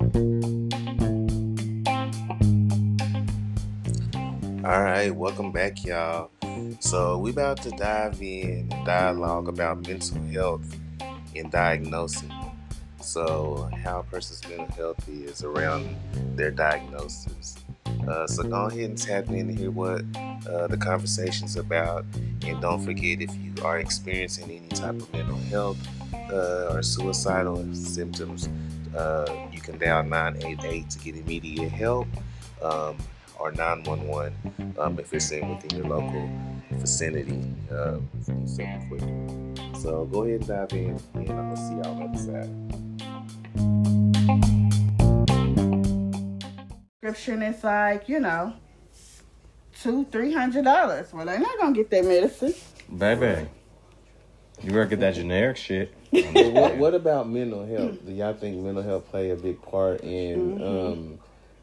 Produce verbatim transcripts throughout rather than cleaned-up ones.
All right, welcome back, y'all. So we about to dive in and dialogue about mental health and diagnosing. So how a person's mental health is around their diagnosis. Uh, so go ahead and tap in and hear what uh, the conversation's about. And don't forget, if you are experiencing any type of mental health uh, or suicidal symptoms, uh, you can dial nine eight eight to get immediate help. Um, or nine one one um, if it's in within your local vicinity. Um, something quick. So go ahead and dive in, and I'm gonna see y'all on the other side. Prescription is like, you know, two, three hundred dollars. Well, they're not gonna get that medicine. Baby, you better get that generic shit. Well, what, what about mental health? Do y'all think mental health play a big part in mm-hmm. um,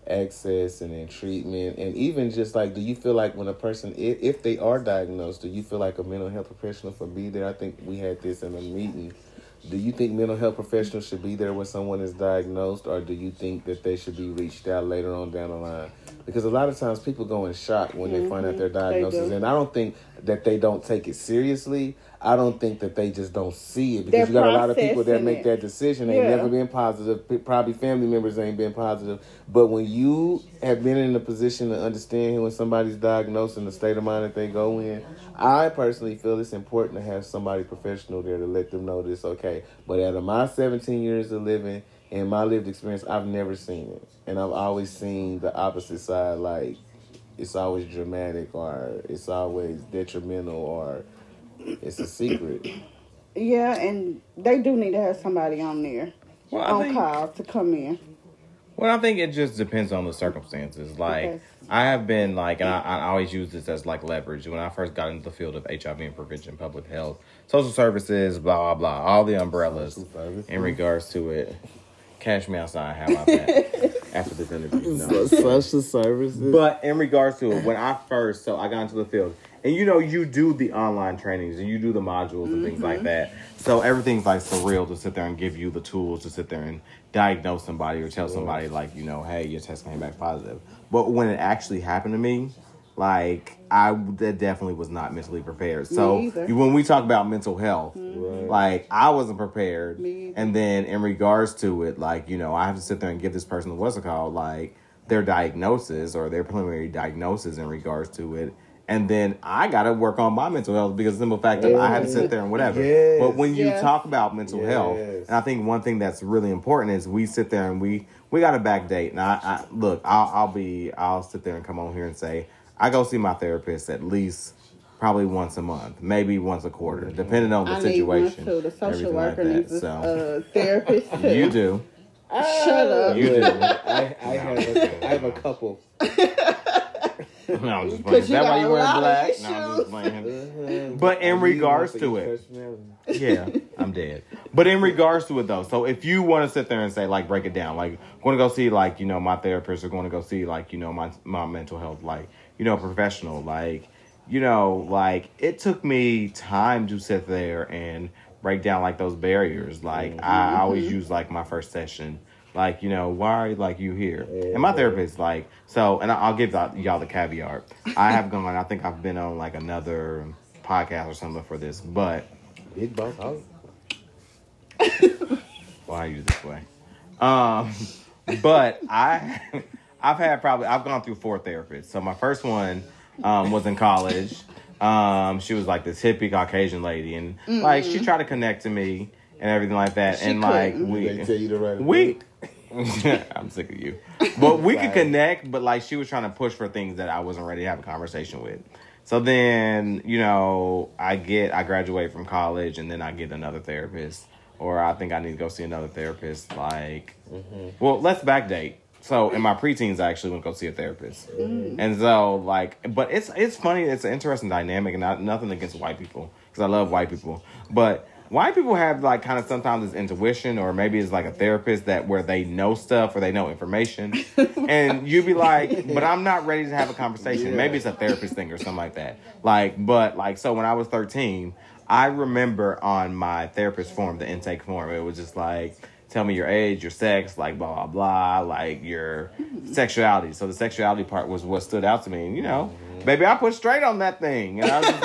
access and in treatment? And even just like, do you feel like when a person, if, if they are diagnosed, do you feel like a mental health professional should be there? I think we had this in a meeting. Do you think mental health professionals should be there when someone is diagnosed, or do you think that they should be reached out later on down the line? Because a lot of times people go in shock when mm-hmm. they find out their diagnosis, and I don't think that they don't take it seriously. I don't think that they just don't see it, because They're you got a lot of people that make it. that decision. Ain't yeah. never been positive. Probably family members ain't been positive. But when you have been in a position to understand when somebody's diagnosed and the state of mind that they go in, I personally feel it's important to have somebody professional there to let them know this okay. But out of my seventeen years of living and my lived experience, I've never seen it. And I've always seen the opposite side, like it's always dramatic, or it's always detrimental, or it's a secret. Yeah, and they do need to have somebody on there well, on think, call to come in. Well, I think it just depends on the circumstances. Like, okay. I have been, like, and I, I always use this as, like, leverage. When I first got into the field of H I V and prevention, public health, social services, blah, blah, all the umbrellas in regards to it. Cash me outside, how about that? After this interview. No. Social services. But in regards to it, when I first, so I got into the field, and you know, you do the online trainings and you do the modules and mm-hmm. things like that. So everything's like surreal to sit there and give you the tools to sit there and diagnose somebody or tell somebody like, you know, hey, your test came back positive. But when it actually happened to me, like I that definitely was not mentally prepared. So when we talk about mental health, mm-hmm. like I wasn't prepared. And then in regards to it, like, you know, I have to sit there and give this person what's it called, like their diagnosis or their preliminary diagnosis in regards to it. And then I got to work on my mental health because of the simple fact that yes. I had to sit there and whatever. Yes. But when you yes. talk about mental yes. health, and I think one thing that's really important is we sit there and we, we got to backdate. And I, I look, I'll, I'll be, I'll sit there and come on here and say, I go see my therapist at least probably once a month, maybe once a quarter, depending on the I situation. Need one too. The social worker like needs a so. uh, therapist too. You do. Uh, Shut up. You do. I, I, have a, I have a couple. No, I'm just playing. Is that why you wear black? No, I'm just playing. But in regards to it, yeah, I'm dead. But in regards to it, though, so if you want to sit there and say, like, break it down, like, going to go see, like, you know, my therapist, or going to go see, like, you know, my my mental health, like, you know, professional, like, you know, like, it took me time to sit there and break down, like, those barriers. Like, mm-hmm. I always use, like, my first session. Like, you know, why are like you here? And my therapist, like, so, and I'll give y'all the caveat. I have gone, I think I've been on like another podcast or something for this, but. Big boss house. Why are you this way? Um, but I, I've had probably, I've gone through four therapists. So my first one um, was in college. Um, she was like this hippie Caucasian lady, and mm-hmm. like she tried to connect to me and everything like that. She and like couldn't. we, they tell you to write we. I'm sick of you. But we could connect, but like she was trying to push for things that I wasn't ready to have a conversation with. So then, you know, I get, I graduate from college and then I get another therapist, or I think I need to go see another therapist. Like, mm-hmm. well, let's backdate. So in my preteens, I actually went to go see a therapist. Mm-hmm. And so like, but it's, it's funny. It's an interesting dynamic, and not, nothing against white people, because I love white people, but white people have like kind of sometimes this intuition, or maybe it's like a therapist that where they know stuff or they know information, and you be like, but I'm not ready to have a conversation. Yeah. Maybe it's a therapist thing or something like that. Like, but like, so when I was thirteen, I remember on my therapist form, the intake form, it was just like, tell me your age, your sex, like blah, blah, blah, like your sexuality. So the sexuality part was what stood out to me. And, you know, mm-hmm. baby, I put straight on that thing. And I was just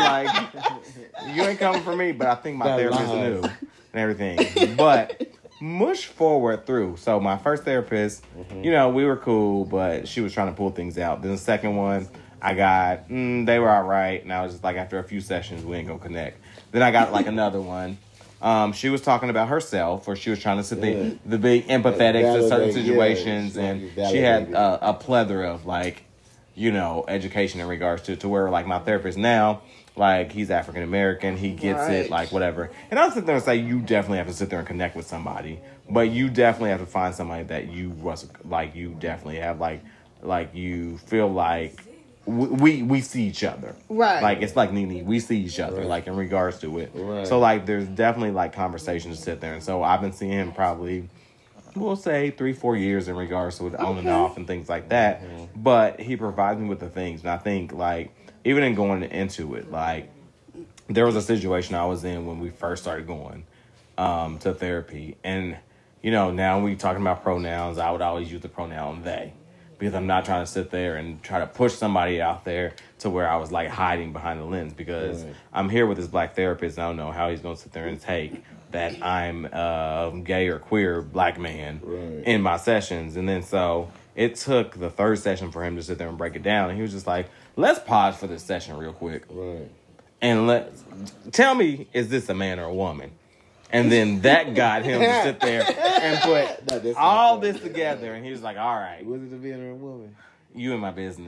like, you ain't coming for me. But I think my that therapist lies. knew and everything. But mush forward through. So my first therapist, mm-hmm. you know, we were cool, but she was trying to pull things out. Then the second one, I got, mm, they were all right. And I was just like, after a few sessions, we ain't going to connect. Then I got like another one. Um, she was talking about herself, or she was trying to sit yeah. the, the be empathetic to certain situations, yeah, and she had uh, a plethora of like, you know, education in regards to to where like my therapist now, like he's African American, he gets right. it, like whatever. And I'll sit there and say you definitely have to sit there and connect with somebody, but you definitely have to find somebody that you was like you definitely have like like you feel like. We we see each other, right? Like it's like Nene, we see each other, right. like in regards to it. Right. So like, there's definitely like conversations to sit there, and so I've been seeing him probably, we'll say three, four years in regards to it, okay. on and off and things like that. Mm-hmm. But he provides me with the things, and I think like even in going into it, like there was a situation I was in when we first started going um, to therapy, and you know now we talking about pronouns, I would always use the pronoun they. Because I'm not trying to sit there and try to push somebody out there to where I was like hiding behind the lens, because right. I'm here with this black therapist. And I don't know how he's going to sit there and take that I'm a gay or queer black man right. in my sessions. And then so it took the third session for him to sit there and break it down. And he was just like, let's pause for this session real quick. Right. And let tell me, is this a man or a woman? And then that got him to sit there and put no, all this together. And he was like, all right. Was it a man or a woman? You in my business.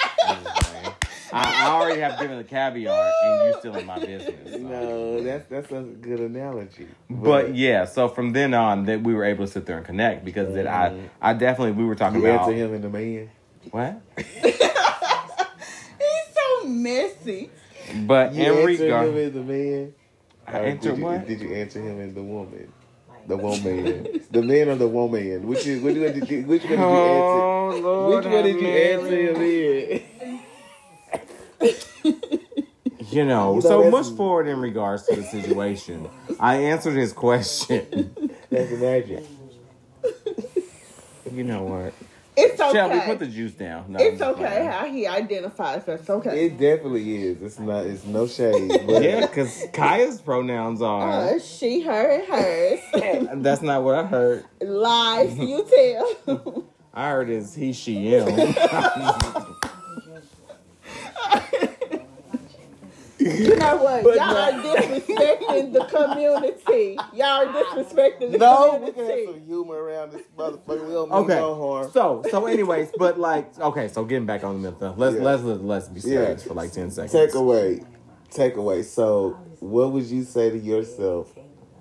I, I already have given the caveat, and you still in my business. So. No, that's that's a good analogy. But, but yeah, so from then on, that we were able to sit there and connect, because that I, I definitely, we were talking you about. You answer him in the man. What? He's so messy. But you in answer regard. him in the man. I answered did you, what? Did you answer him in the woman? The woman. The man or the woman? Which is which one did you which one did you oh, answer? Lord which one did you Mary. answer him in? You know, you know so much forward in regards to the situation. I answered his question. That's magic. You know what? It's okay. Shelby, put the juice down. No, it's okay playing. How he identifies. That's okay. It definitely is. It's not. It's no shade. But yeah, because Kaya's pronouns are uh, she, her, and hers. That's not what I heard. Lies you tell. I heard it's he, she, him. You know what? But Y'all no. are disrespecting the community. Y'all are disrespecting the no, we community. can have some humor around this motherfucker. We don't mean Okay. no harm. So, so, anyways, but like, okay, so getting back on the mental, let's Yeah. let's let's, let's be serious Yeah. for like ten seconds. Take away, take away. So, what would you say to yourself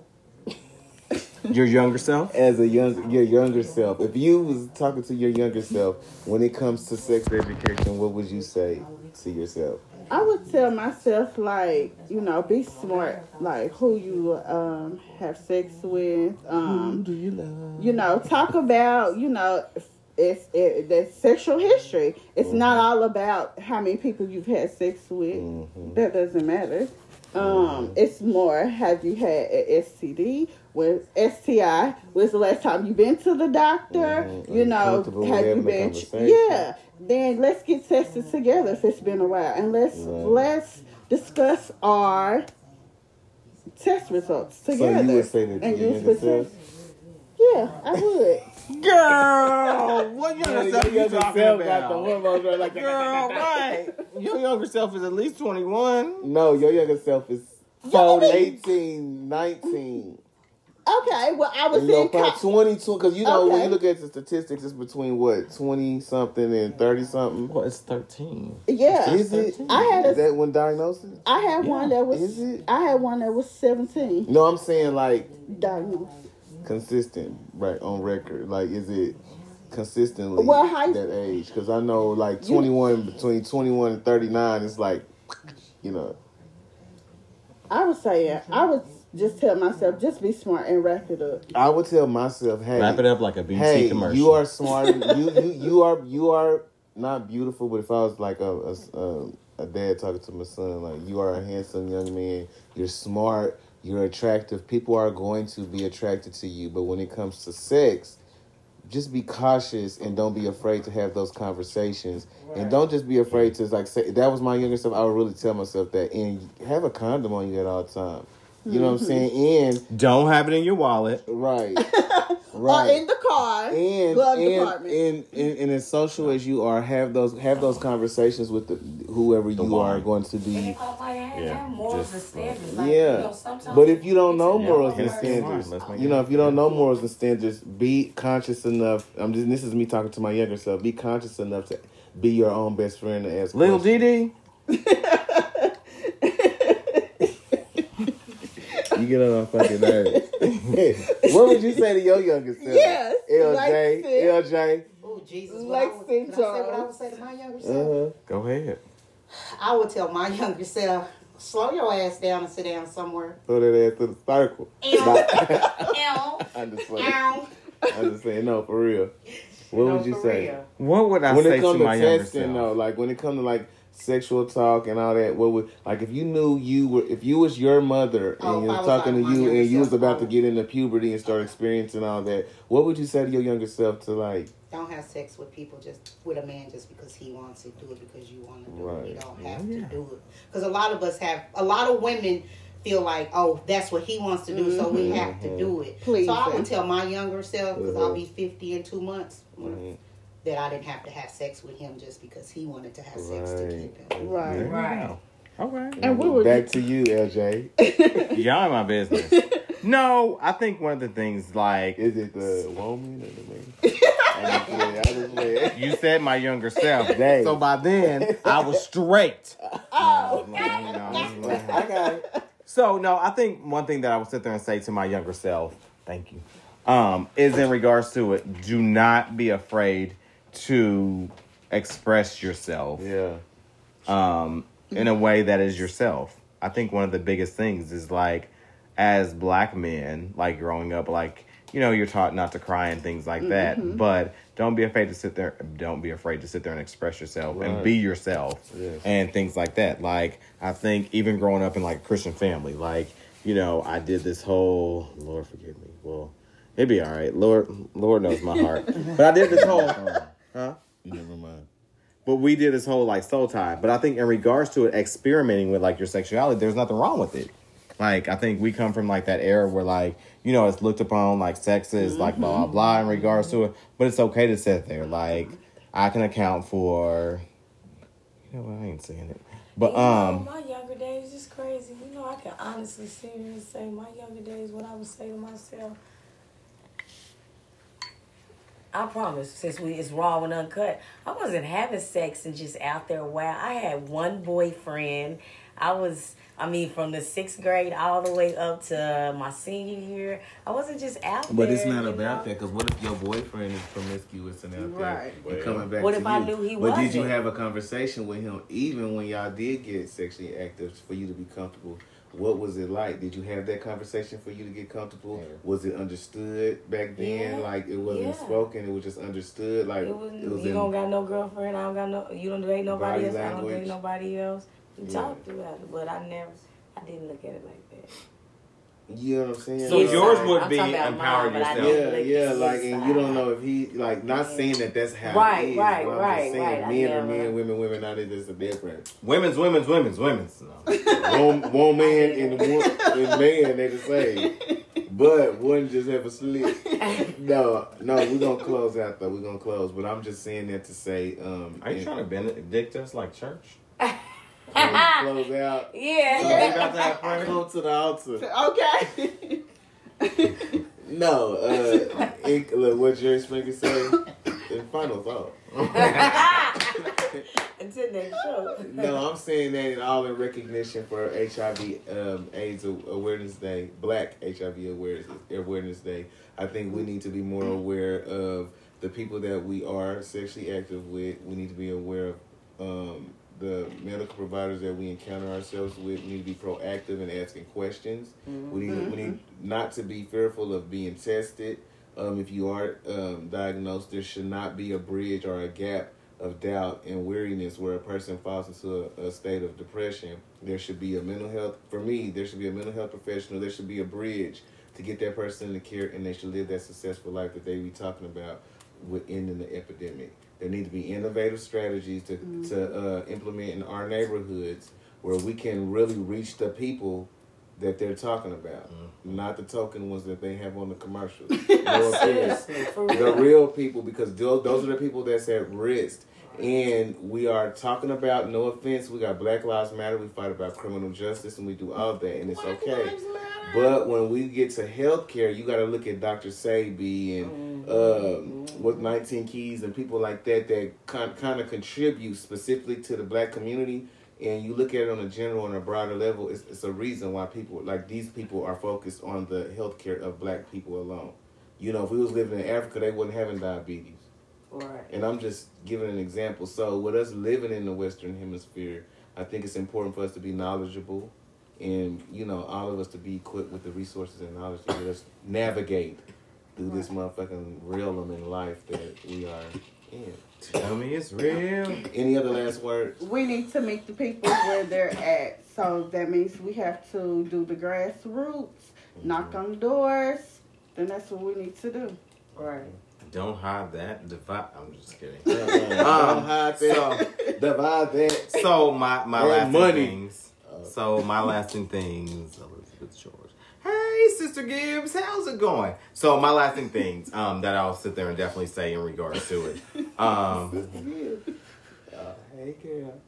Your younger self? as a young, your younger self? If you was talking to your younger self when it comes to sex education, what would you say to yourself? I would tell myself, like, you know, be smart, like who you um have sex with. Um, Who do you love? You know, talk about, you know, it's it, the sexual history. It's mm-hmm. not all about how many people you've had sex with. Mm-hmm. That doesn't matter. Um, mm-hmm. It's more, have you had an S T D? With S T I, when's the last time you've been to the doctor? Mm-hmm. You know, have you been? Yeah. Then let's get tested together if it's been a while, and let's right. let's discuss our test results together. So you would say that and you use the Yeah, I would. Girl, what younger self you talking self about? got the hormones right like Girl, right? Your younger self is at least twenty-one. No, your younger self is forty, eighteen, nineteen. Okay, well, I was you know, in probably co- twenty-two, because you know okay. when you look at the statistics, it's between what twenty something and thirty something. Well, it's thirteen. Yeah, is it? I had a, is that when diagnosis? I had yeah. one that was. Is it? I had one that was seventeen. No, I'm saying like diagnosed. Consistent, right on record. Like, is it consistently well, how, that age? Because I know like twenty-one you, between twenty-one and thirty-nine, it's like, you know. I was saying, I would just tell myself, just be smart and wrap it up. I would tell myself, hey, wrap it up like a B T hey, commercial. You are smart. you, you you are you are not beautiful, but if I was like a a, a a dad talking to my son, like, you are a handsome young man. You're smart. you're attractive. People are going to be attracted to you. But when it comes to sex, just be cautious and don't be afraid to have those conversations. Right. And don't just be afraid to, like, say, that was my younger self. I would really tell myself that. And have a condom on you at all times. You mm-hmm. know what I'm saying? And don't have it in your wallet. Right. Right. Or in the car. And, glove and, department. And, and, and as social as you are, have those have those conversations with the, whoever the you wine. are going to be. Yeah. Morals and standards. Like, yeah. You know, but if you don't know morals and standards, you know, if you don't know morals and standards, be conscious enough. I'm just. This is me talking to my younger self. Be conscious enough to be your own best friend and ask. Lil Dee Dee. You get on my fucking nerves. What would you say to your younger self? Yes. L J. L J. Oh, Jesus. Lexington. Can I say what I would say to my younger self? Uh-huh. Go ahead. I would tell my younger self, slow your ass down and sit down somewhere. Throw that ass to the circle. Ew. I'm just saying. I'm just saying, no, for real. What no, would you for say? Real. What would I when say it comes to my to younger texting, self? though, like when it comes to like sexual talk and all that, what would like if you knew you were if you was your mother and oh, you was was talking like to you and you was self, about to get into puberty and start experiencing all that, what would you say to your younger self to like? Don't have sex with people just with a man just because he wants to do it because you want to do right. it. You don't have yeah. to do it because a lot of us have a lot of women feel like, oh, that's what he wants to do, mm-hmm. so we have mm-hmm. to do it. Please, so I would tell my younger self because mm-hmm. I'll be fifty in two months. Mm-hmm. That I didn't have to have sex with him just because he wanted to have sex right. to keep him. Right. Right. Okay. And we were back to you, L J. Y'all in my business. No, I think one of the things like is it the woman or the man? I just play, I just play. You said my younger self. Dang. So by then I was straight. Oh. No, no, no, no, I got it. So no, I think one thing that I would sit there and say to my younger self, thank you, um, is in regards to it, do not be afraid to express yourself yeah um in a way that is yourself. I think one of the biggest things is like as black men, like growing up, like, you know, you're taught not to cry and things like that, mm-hmm. but don't be afraid to sit there don't be afraid to sit there and express yourself right. and be yourself yes. and things like that. Like I think even growing up in like a Christian family, like, you know, I did this whole Lord forgive me well it'd be all right, Lord Lord knows my heart, but I did this whole Huh? Never mind. But we did this whole like soul tie. But I think in regards to it, experimenting with like your sexuality, there's nothing wrong with it. Like I think we come from like that era where like, you know, it's looked upon like sex is mm-hmm. like blah blah blah in regards to it. But it's okay to sit there. Like I can account for. You know what? I ain't saying it. But you um, know, my younger days is crazy. You know, I can honestly sit here and say my younger days. What I would say to myself. I promise, since we it's raw and uncut, I wasn't having sex and just out there. Wow, I had one boyfriend. I was, I mean, from the sixth grade all the way up to my senior year. I wasn't just out but there. But it's not about know? that, because what if your boyfriend is promiscuous and out right. there and coming back what to if you? I knew he but wasn't? Did you have a conversation with him even when y'all did get sexually active for you to be comfortable? What was it like? Did you have that conversation for you to get comfortable? Yeah. Was it understood back then? Yeah. Like it wasn't yeah. spoken, it was just understood. Like it was, it was you in, don't got no girlfriend. I don't got no. You don't date nobody else. language. I don't date nobody else. We yeah. talked about it, but I never. I didn't look at it like that. You know what I'm saying? So Yes, yours I'm would be talking about empower mine, but I yourself. didn't Yeah, look yeah, at like, his and you don't side. know if he, like, not Yeah. saying that that's how Right, it is. right, but I'm right, just saying right, I men are never- men, women, women, now there's a difference. Women's, women's, women's, women's. No. One, one man and one and man, they the same. But one just have a slip. No, no, we're going to close out, though. We're going to close. But I'm just saying that to say. Um, Are you and, trying to benedict us like church? close out. Yeah. So we about to have prayer? Come to the altar. Okay. No, uh, it, look, what Jerry Springer said, in final thought. Until next show. No, I'm saying that in all in recognition for H I V um, AIDS Awareness Day, Black H I V Awareness, Awareness Day. I think we need to be more aware of the people that we are sexually active with. We need to be aware of um, the medical providers that we encounter ourselves with. We need to be proactive in asking questions. Mm-hmm. We need we need not to be fearful of being tested. Um, if you are um, diagnosed, there should not be a bridge or a gap of doubt and weariness where a person falls into a, a state of depression, there should be a mental health, for me, there should be a mental health professional, there should be a bridge to get that person into care, and they should live that successful life that they be talking about with ending the epidemic. There need to be innovative strategies to, mm-hmm. to uh, implement in our neighborhoods where we can really reach the people that they're talking about, mm-hmm. not the token ones that they have on the commercials. No offense, the real people, because those, those are the people that's at risk. And we are talking about, no offense, we got Black Lives Matter, we fight about criminal justice, and we do all that, and it's Black okay. Lives Matter. But when we get to healthcare, you got to look at Doctor Sebi and mm-hmm. uh, with nineteen Keys and people like that that kind kind of contribute specifically to the Black community. And you look at it on a general and a broader level, it's, it's a reason why people, like these people, are focused on the healthcare of Black people alone. You know, if we was living in Africa, they wouldn't having diabetes. Right. And I'm just giving an example. So with us living in the Western Hemisphere, I think it's important for us to be knowledgeable and, you know, all of us to be equipped with the resources and knowledge to let us navigate through this motherfucking realm in life that we are in. Tell me it's real. Any other last words? We need to meet the people where they're at. So that means we have to do the grassroots, mm-hmm. knock on doors. Then that's what we need to do. Right. Don't hide that. Divide. I'm just kidding. um, Don't hide that. So, divide that. So my my That lasting money. things. So my lasting things. Elizabeth George. Hey, Sister Gibbs, how's it going? So my lasting things um, that I'll sit there and definitely say in regards to it. Um, uh, hey, girl.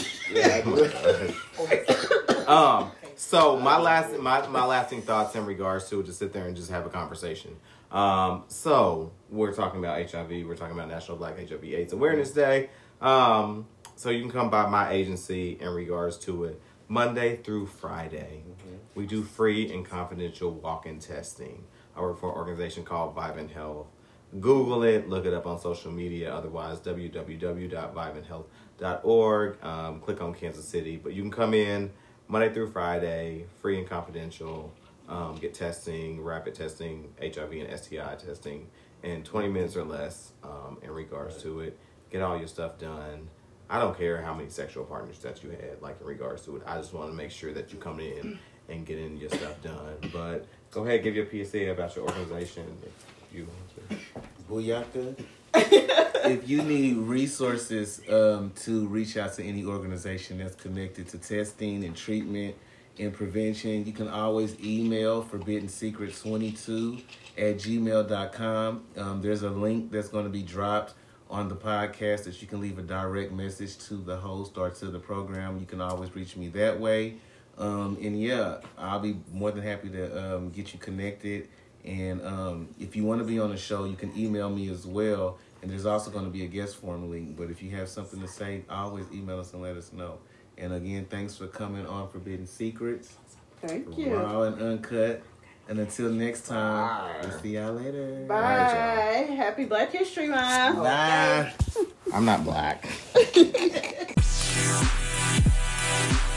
um, so my last my, my lasting thoughts in regards to it, to sit there and just have a conversation. Um, so we're talking about H I V. We're talking about National Black H I V AIDS Awareness Day. Um, so you can come by my agency in regards to it Monday through Friday. Mm-hmm. We do free and confidential walk-in testing. I work for an organization called Vivint Health. Google it, look it up on social media. Otherwise, w w w dot vivint health dot org. Um, click on Kansas City. But you can come in Monday through Friday, free and confidential. Um, get testing, rapid testing, H I V and S T I testing in twenty minutes or less um, in regards to it. Get all your stuff done. I don't care how many sexual partners that you had, like in regards to it. I just want to make sure that you come in and get in your stuff done. But go ahead, give your P S A about your organization if you want to. Booyaka. If you need resources um, to reach out to any organization that's connected to testing and treatment and prevention, you can always email forbidden secret twenty-two at gmail dot com. Um, there's a link that's going to be dropped on the podcast that you can leave a direct message to the host or to the program. You can always reach me that way. Um, and yeah, I'll be more than happy to um, get you connected. And um, if you want to be on the show, you can email me as well. And there's also going to be a guest form link. But if you have something to say, always email us and let us know. And again, thanks for coming on Forbidden Secrets. Thank you. Raw and uncut. And until next time, Bye. we'll see y'all later. Bye. Bye, Happy Black History Month. Bye. I'm not black.